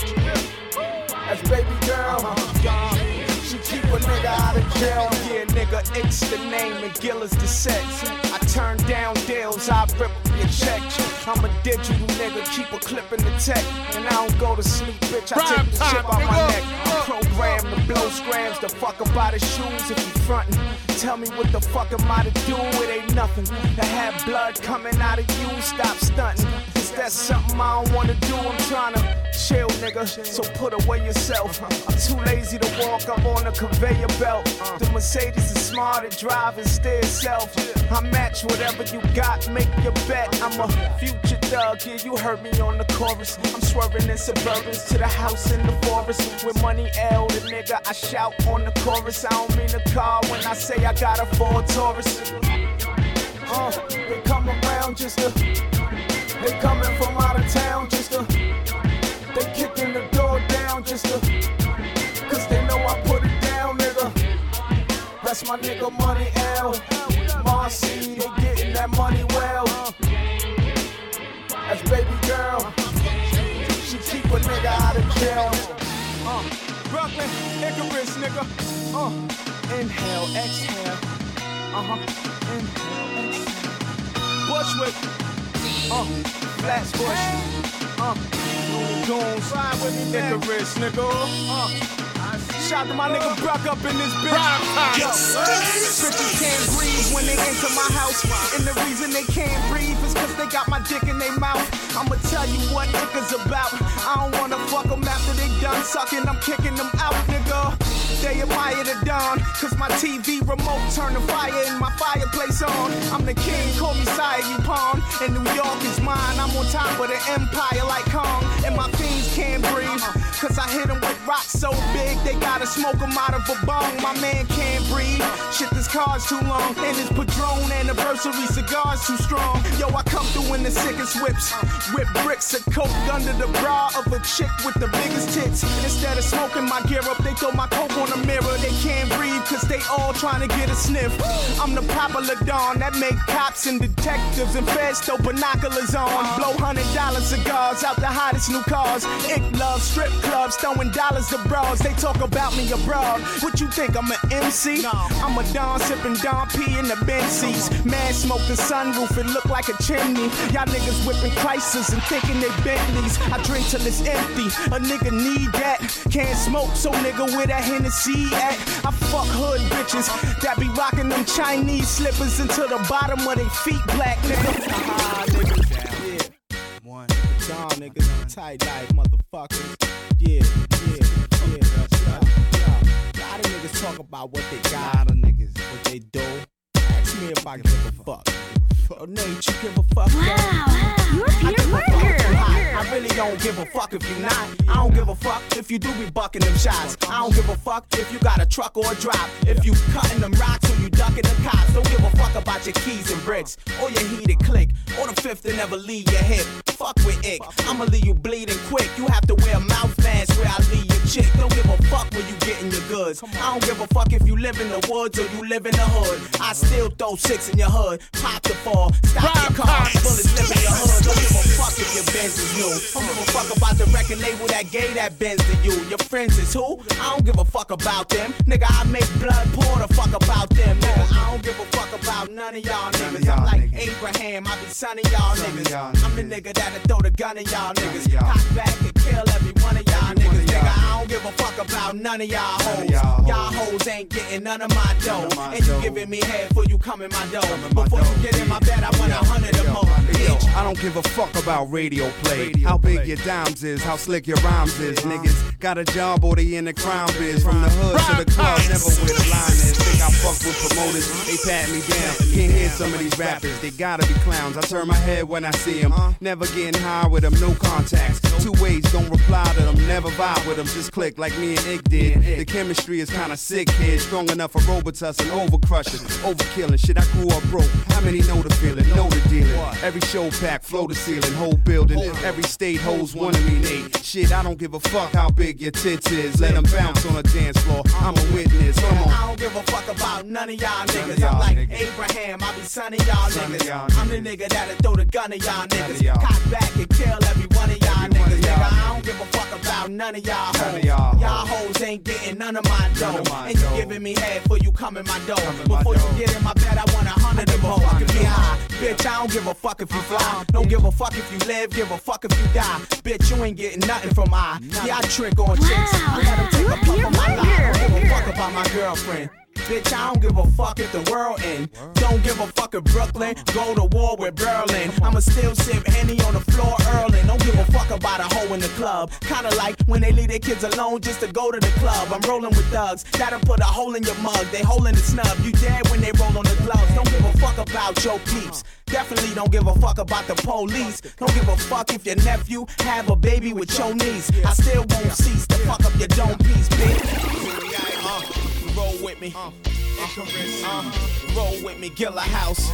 That's baby girl. She keep a nigga out of jail. Yeah, nigga, it's the name and Gill is the sex. I turn down deals, I rip your check. I'm a digital nigga, keep a clip in the tech. And I don't go to sleep, bitch, I take the chip out my neck. I'm programmed to blow scrams, the fuck about the shoes if you frontin'. Tell me what the fuck am I to do? It ain't nothing. To have blood coming out of you, stop stunting. Is that something I don't wanna do? I'm trying to chill, nigga, so put away yourself. I'm too lazy to walk up on a conveyor belt. The Mercedes is smart at drive and stay itself. I match whatever you got, make your bet. I'm a future thug, yeah, you heard me on the chorus. I'm swerving in Suburbans to the house in the forest. With Money L, the nigga, I shout on the chorus. I don't mean a car when I say I got a Ford Taurus. They come around just to, they coming from out of town just to, they kicking the door down just to, cause they know I put it down, nigga. That's my nigga Money L. Marcy, they getting that money well. That's baby girl. She keep a nigga out of jail. Brooklyn, Icarus, nigga. Inhale, exhale. Inhale, exhale. Bushwick. Flatbush. Goons. Ride with me, Icarus, nigga. Shout to my nigga Brock up in this bitch. Yo, bitches can't breathe when they enter my house. And the reason they can't breathe is cause they got my dick in their mouth. I'ma tell you what niggas about. I don't wanna fuck them after they done sucking. I'm kicking them out, nigga. They admire the dawn, cause my TV remote turn the fire in my fireplace on. I'm the king, call me Sire, you pawn. And New York is mine, I'm on top of the empire like Kong. And my fiends can't breathe, cause I hit them with rocks so big they gotta smoke them out of a bong. My man can't breathe, shit this car's too long. And his Padron anniversary cigar's too strong. Yo, I come through in the sickest whips, whip bricks of coke under the bra of a chick with the biggest tits. Instead of smoking my gear up, they throw my coke on the mirror. They can't breathe cause they all trying to get a sniff. I'm the popular Don that make cops and detectives and feds throw binoculars on. Blow $100 cigars out the hottest new cars. Ick love strip clubs, throwing dollars to bras. They talk about me abroad. What you think, I'm an MC? No. I'm a Don sipping Don P in the Benzies. Man smoking sunroof, it look like a chimney. Y'all niggas whipping Chrysers and thinking they Bentleys. I drink till it's empty, a nigga need that. Can't smoke, so nigga where that Hennessy at? I fuck hood bitches that be rocking them Chinese slippers into the bottom of their feet black, nigga. Niggas, yeah. One, Don niggas, tight life, motherfuckers. Yeah. A lot of niggas talk about what they got. A lot of niggas, what they do. Ask me if I give a fuck. Oh, Nate, you give a fuck? Wow, you're Peter Parker. I really don't give a fuck if you not. I don't give a fuck if you do be bucking them shots. I don't give a fuck if you got a truck or a drop. If you cutting them rocks or you ducking the cops. Don't give a fuck about your keys and bricks or your heated click or the fifth to never leave your hip. Fuck with ick, I'ma leave you bleeding quick. You have to wear a mouth mask where I leave your chick. Don't give a fuck where you getting your goods. I don't give a fuck if you live in the woods or you live in the hood. I still throw six in your hood, pop the fall, stop your car, bullets live in your hood. Don't give a fuck if your Benz is new. Don't give a fuck about the record label that gave that Benz to you. Your friends is who? I don't give a fuck about them. Nigga, I make blood pour the fuck about them. Nigga, I don't give a fuck about none of y'all niggas. I'm like Abraham, I be son of y'all niggas. I'm the nigga that'll throw the gun at y'all niggas. Cock back and kill every one of y'all niggas. Nigga, I don't give a fuck about none of y'all hoes. Y'all hoes ain't getting none of my dough. And you giving me head before you come in my dough. Before you get in my bed, I want 100 or more. Bitch. I don't give a fuck about radio play. How big your dimes is, how slick your rhymes is. Niggas got a job or they in the crime biz. From the hood to the club, never where the line is. Think I fuck with promoters, they pat me down. Can't hear some of these rappers, they gotta be clowns. I turn my head when I see them. Never getting high with them, no contacts. Two ways, don't reply to them, never vibe with them. Just click like me and Ick did. The chemistry is kinda sick, kid. Strong enough for Robitussin, overcrushing, overkilling. Shit, I grew up broke. How many know the feeling, know the dealing? Every show pack, flow the ceiling, whole building. Every state hoes wanna me Nate. Shit, I don't give a fuck how big your tits is. Let them bounce on the dance floor. I'm a witness. Come on. I don't give a fuck about none of y'all niggas. I'm like Abraham, I be son of y'all niggas. I'm the nigga that'll throw the gun at y'all niggas. Cock back and kill every one of y'all niggas. Nigga, I don't give a fuck about none of y'all hoes. Y'all hoes ain't getting none of my dough. And you giving me head before you come in my door. Before you get in my bed, I want 100 of more. Fucking me high. Bitch, I don't give a fuck if you fly. Don't give a fuck if you live, give a fuck if you die. Bitch, you ain't getting nothing from I. Yeah, I trick on chicks. I let them take a puff of my life. I don't give a fuck about my girlfriend. Bitch, I don't give a fuck if the world end. Don't give a fuck if Brooklyn go to war with Berlin. I'ma still sip Henny on the floor early. Don't give a fuck about a hoe in the club. Kinda like when they leave their kids alone just to go to the club. I'm rolling with thugs that'll put a hole in your mug. They holding the snub. You dead when they roll on the gloves. Don't give a fuck about your peeps. Definitely don't give a fuck about the police. Don't give a fuck if your nephew have a baby with your niece. I still won't cease to fuck up your dome piece, bitch. Roll with me, roll with me, Gilla House.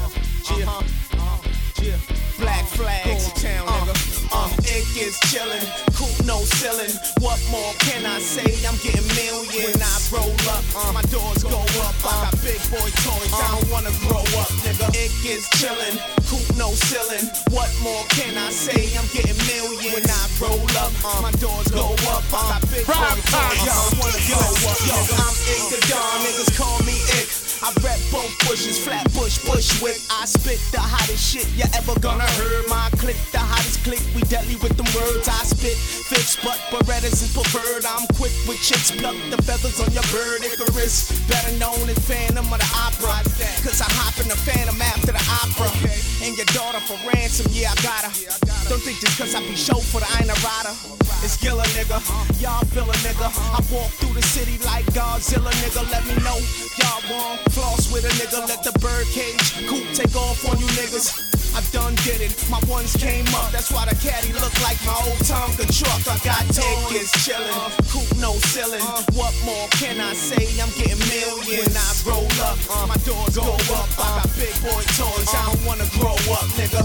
Black flags, town nigga. Ick is chillin', coop no ceiling. What more can I say? I'm getting millions. When I roll up, my doors go up. I got big boy toys, I don't wanna grow up, nigga. Ick is chillin', coop no ceiling. What more can I say? I'm getting millions. When I roll up, my doors go up. I got big boy toys, I don't wanna grow up, nigga. I'm Ick the Don, niggas call me Ick. I rep both bushes, flat bush, bushwick. I spit the hottest shit you ever gonna hear. My click, the hottest click, we deadly with them words. I spit, fix, but Berettas is preferred. I'm quick with chicks, pluck the feathers on your bird. Icarus, better known as Phantom of the Opera. Cause I hop in the Phantom after the opera. And your daughter for ransom, yeah, I got her. Don't think just cause I be chauffeured, I ain't a rider. It's Gilla, nigga, y'all feel a nigga. I walk through the city like Godzilla, nigga. Let me know, y'all want floss with a nigga. Let the bird cage coop take off on you niggas. I done did it, my ones came up. That's why the caddy look like my old Tonka truck. I got tickets chillin', coop no ceiling. What more can I say? I'm getting millions. When I roll up, my doors go up. I got big boy toys, I don't wanna grow up, nigga.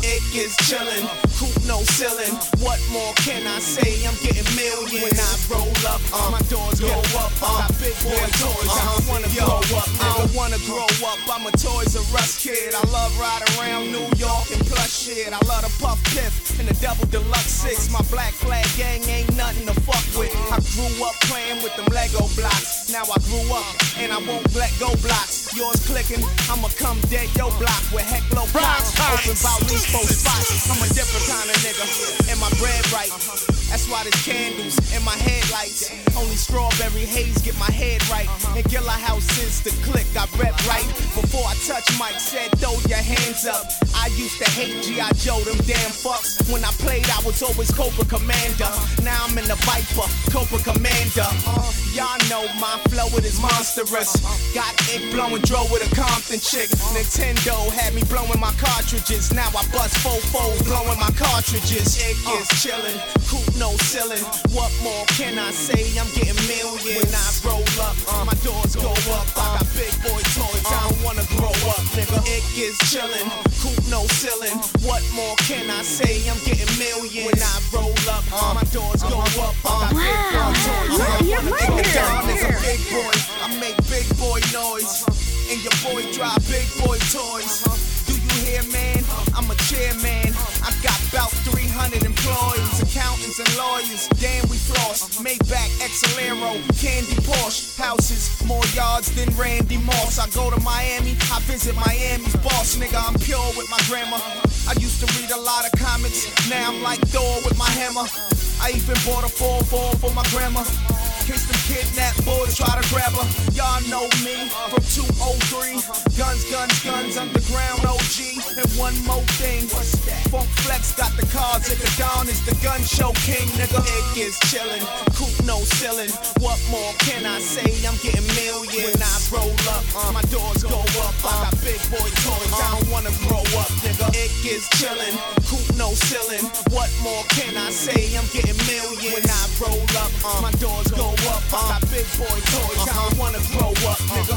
It gets chillin', coupe no ceiling. What more can I say? I'm getting millions. When I roll up, my doors go up. I got big boy toys. I don't wanna grow up, nigga. I don't wanna grow up. I'm a Toys R Us kid. I love riding around New York and plush shit. I love the puff piff and the double deluxe 6. My black flag gang ain't nothing to fuck with. I grew up playing with them Lego blocks. Now I grew up and I won't let go blocks. Yours clicking, I'ma come dead yo block with heck low blocks. Open about these 4 spots. I'm a different kind of nigga, and my bread right. That's why there's candles in my headlights. Only strawberry haze get my head right. And Gilla House is the click I rep right. Before I touch Mike said throw your hands up. I used to hate G.I. Joe, them damn fucks. When I played I was always Cobra Commander. Now I'm in the Viper, Cobra Commander. Y'all know my flow, it is monstrous. Got ink blowing, drove with a Compton chick. Nintendo had me blowing my cartridges. Now I bust fofos, blowing my cartridges. It gets chillin', coupe no ceiling. What more can I say? I'm getting millions. When I roll up, my doors go up. I got big boy toys, I don't wanna grow up, nigga. It gets chillin', coupe no ceiling. What more can I say? I'm getting millions. When I roll up, my doors go up. I got big boy toys, I don't wanna grow up. Don is a big boy, I make big boy noise. And your boy drive big boy toys. Do you hear, man? I'm a chairman. I got about 300 employees, accountants and lawyers. Damn, we floss. Maybach, Excelero, Candy Porsche. Houses, more yards than Randy Moss. I go to Miami, I visit Miami's boss. Nigga, I'm pure with my grandma. I used to read a lot of comics. Now I'm like Thor with my hammer. I even bought a 4-4 for my grandma. Case them kidnapped boys try to grab her. Y'all know me from 203. Guns, guns, guns, underground OG. And one more thing, Funk Flex got the cards at the Don is the gun show king, nigga. It gets chillin', coupe no ceiling. What more can I say? I'm getting millions. When I roll up, my doors go up. I got big boy toys, I don't wanna grow up, nigga. It gets chillin', coupe no ceiling. What more can I say? I'm getting millions. When I roll up, my doors go up. I got big boy toys, I don't wanna grow up, nigga.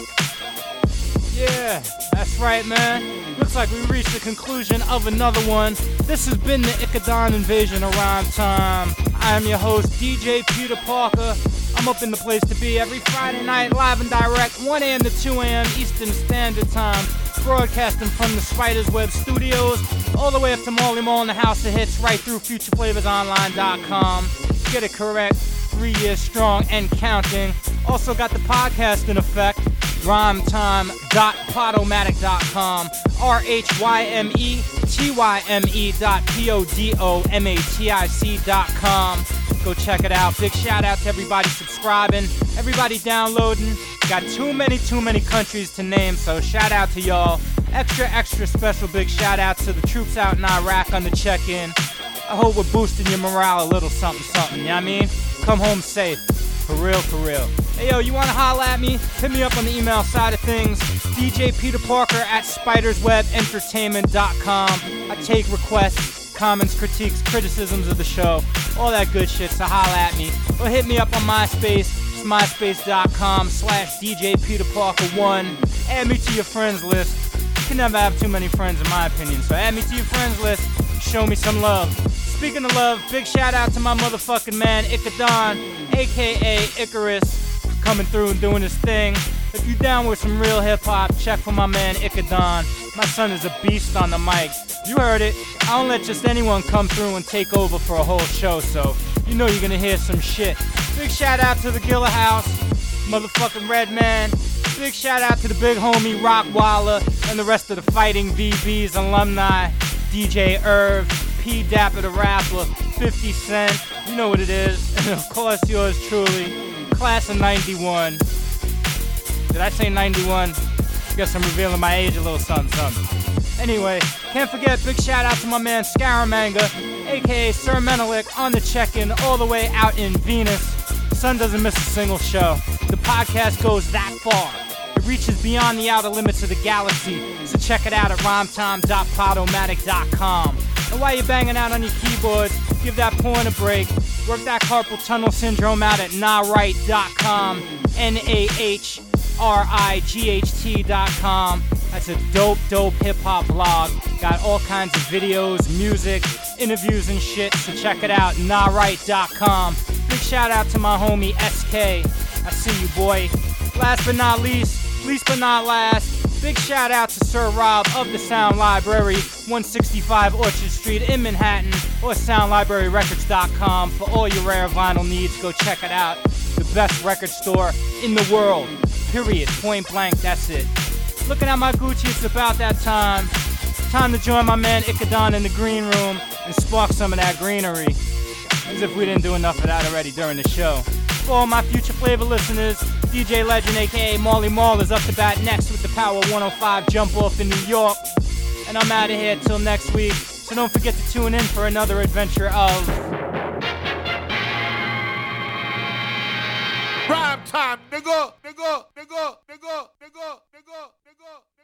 Yeah, that's right, man. Looks like we reached the conclusion of another one. This has been the Icodon Invasion of Rhyme Time. I am your host, DJ Peter Parker. I'm up in the place to be every Friday night, live and direct, 1 a.m. to 2 a.m. Eastern Standard Time. Broadcasting from the Spiders Web Studios, all the way up to Marley Mall in the House of Hits, right through FutureFlavorsOnline.com. Get it correct, 3 years strong and counting. Also got the podcast in effect, rhymetime.podomatic.com, rhymetym.podomatic.com. Go check it out. Big shout out to everybody subscribing, everybody downloading. Got too many countries to name, so shout out to y'all. Extra special big shout out to the troops out in Iraq on the check-in. I hope we're boosting your morale a little something, you know what I mean? Come home safe. For real. Hey, yo, you want to holla at me? Hit me up on the email side of things. DJ Peter Parker at SpidersWebEntertainment.com. I take requests, comments, critiques, criticisms of the show, all that good shit, so holla at me. Or hit me up on MySpace. It's myspace.com/DJ Peter Parker 1. Add me to your friends list. You can never have too many friends in my opinion, so add me to your friends list. Show me some love. Speaking of love, big shout out to my motherfucking man Icodon, aka Icarus, coming through and doing his thing. If you down with some real hip hop, check for my man Icodon. My son is a beast on the mic. You heard it. I don't let just anyone come through and take over for a whole show, so you know you're gonna hear some shit. Big shout out to the Gilla House, motherfucking Redman. Big shout out to the big homie Rockwaller and the rest of the Fighting VBs alumni, DJ Irv, P Dapper the Rapper, 50 Cent, you know what it is, and of course yours truly, class of 91. Did I say 91? Guess I'm revealing my age a little something. Anyway, can't forget, big shout out to my man Scaramanga, aka Sir Menelik, on the check-in all the way out in Venus. Son doesn't miss a single show. The podcast goes that far. It reaches beyond the outer limits of the galaxy, so check it out at rhymetime.podomatic.com. And while you're banging out on your keyboard, give that porn a break. Work that carpal tunnel syndrome out at nahright.com, NAHRIGHT.com. That's a dope hip-hop blog. Got all kinds of videos, music, interviews and shit, so check it out, NahRight.com. Big shout out to my homie SK. I see you, boy. Last but not least but not last, big shout out to Sir Rob of the Sound Library, 165 Orchard Street in Manhattan, or SoundLibraryRecords.com for all your rare vinyl needs. Go check it out. The best record store in the world. Period. Point blank. That's it. Looking at my Gucci, it's about that time. Time to join my man Ikadon in the green room and spark some of that greenery. As if we didn't do enough of that already during the show. For all my Future Flavor listeners, DJ Legend, aka Marley Marl, is up to bat next with the Power 105 Jump Off in New York. And I'm out of here till next week, so don't forget to tune in for another adventure of Prime time, nigga, nigga, nigga, nigga, nigga, nigga, nigga, nigga.